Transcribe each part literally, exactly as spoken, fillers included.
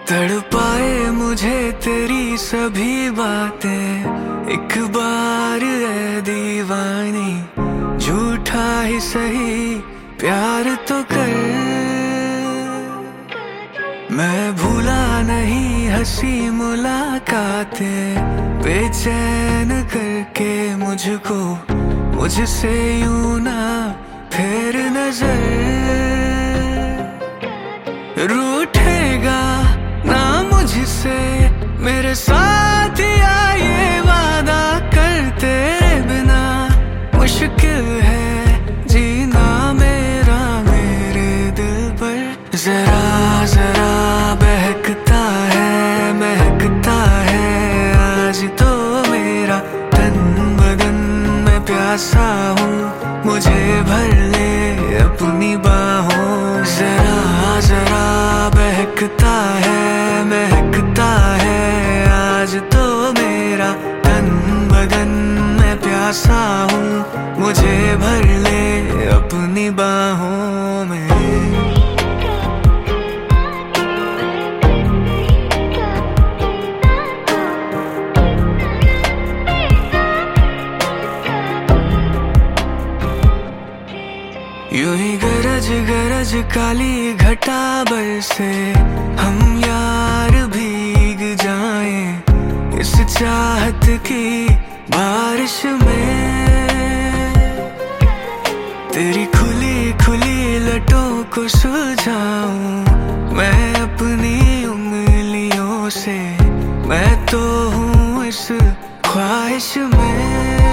तड़पाए मुझे तेरी सभी बातें, एक बार ऐ दीवानी झूठा ही सही प्यार तो कर। मैं भूला नहीं हंसी मुलाकातें, बेचैन करके मुझको मुझसे यूं ना फेर नजर। रूठेगा ना मुझसे मेरे साथ या ये वादा कर, तेरे बिना मुश्किल है जीना मेरा मेरे दिल पर। जरा जरा बहकता है महकता है आज तो मेरा तन बदन, मैं प्यासा हूँ मुझे भर ले अपनी बाहों। जरा जरा बहकता है महकता है आज तो मेरा तन बदन, मैं प्यासा हूँ मुझे भर ले अपनी बाहों में। यूं ही गरज गरज काली घटा बरसे, हम यार भीग जाएं इस चाहत की बारिश में। तेरी खुली खुली लटों को सुलझाऊं मैं अपनी उंगलियों से, मैं तो हूँ इस ख्वाहिश में।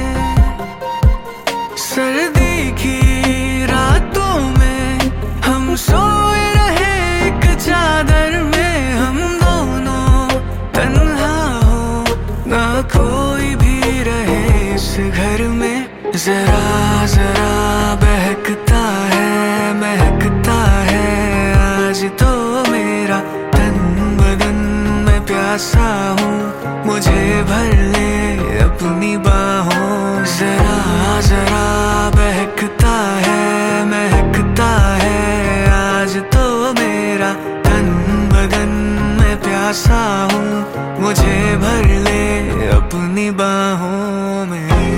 सर्दी की रातों में हम सोए रहे एक चादर में, हम दोनों तन्हा हो ना कोई भी रहे इस घर में। जरा जरा बहकता है महकता है आज तो मेरा तन बदन, मैं प्यासा हूँ मुझे भर ले अपनी बाहों। जरा जरा बहकता है महकता है आज तो मेरा तन बदन, मैं प्यासा हूँ मुझे भर ले अपनी बाहों में।